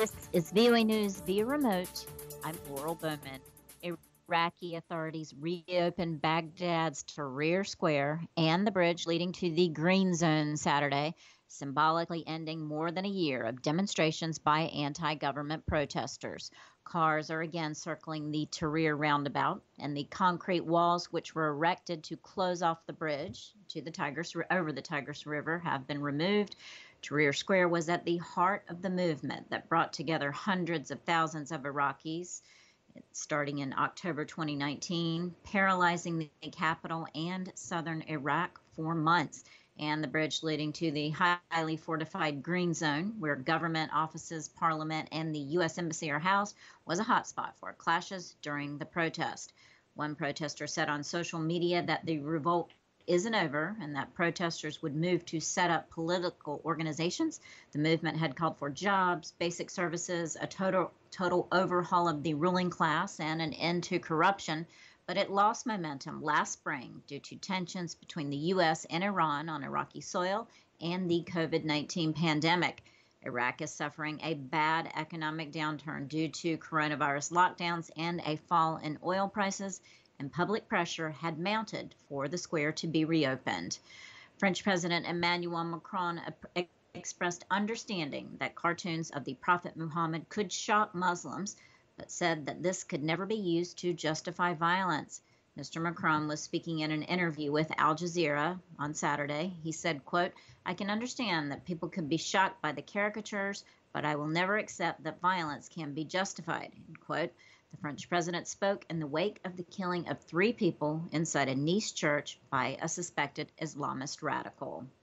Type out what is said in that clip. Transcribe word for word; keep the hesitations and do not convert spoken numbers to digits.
This is V O A News via remote. I'm Laurel Bowman. Iraqi authorities reopened Baghdad's Tahrir Square and the bridge leading to the Green Zone Saturday, symbolically ending more than a year of demonstrations by anti government protesters. Cars are again circling the Tahrir roundabout, and the concrete walls which were erected to close off the bridge to the Tigris over the Tigris River have been removed. Tahrir Square was at the heart of the movement that brought together hundreds of thousands of Iraqis starting in October twenty nineteen, paralyzing the capital and southern Iraq for months, and the bridge leading to the highly fortified Green Zone, where government offices, parliament, and the U S Embassy are housed, was a hotspot for clashes during the protest. One protester said on social media that the revolt isn't over and that protesters would move to set up political organizations. The movement had called for jobs, basic services, a total total overhaul of the ruling class, and an end to corruption. But it lost momentum last spring due to tensions between the U S and Iran on Iraqi soil and the COVID nineteen pandemic. Iraq is suffering a bad economic downturn due to coronavirus lockdowns and a fall in oil prices, and public pressure had mounted for the square to be reopened. French President Emmanuel Macron expressed understanding that cartoons of the Prophet Muhammad could shock Muslims, but said that this could never be used to justify violence. Mister Macron was speaking in an interview with Al Jazeera on Saturday. He said, quote, "I can understand that people could be shocked by the caricatures, but I will never accept that violence can be justified," end quote. The French president spoke in the wake of the killing of three people inside a Nice church by a suspected Islamist radical.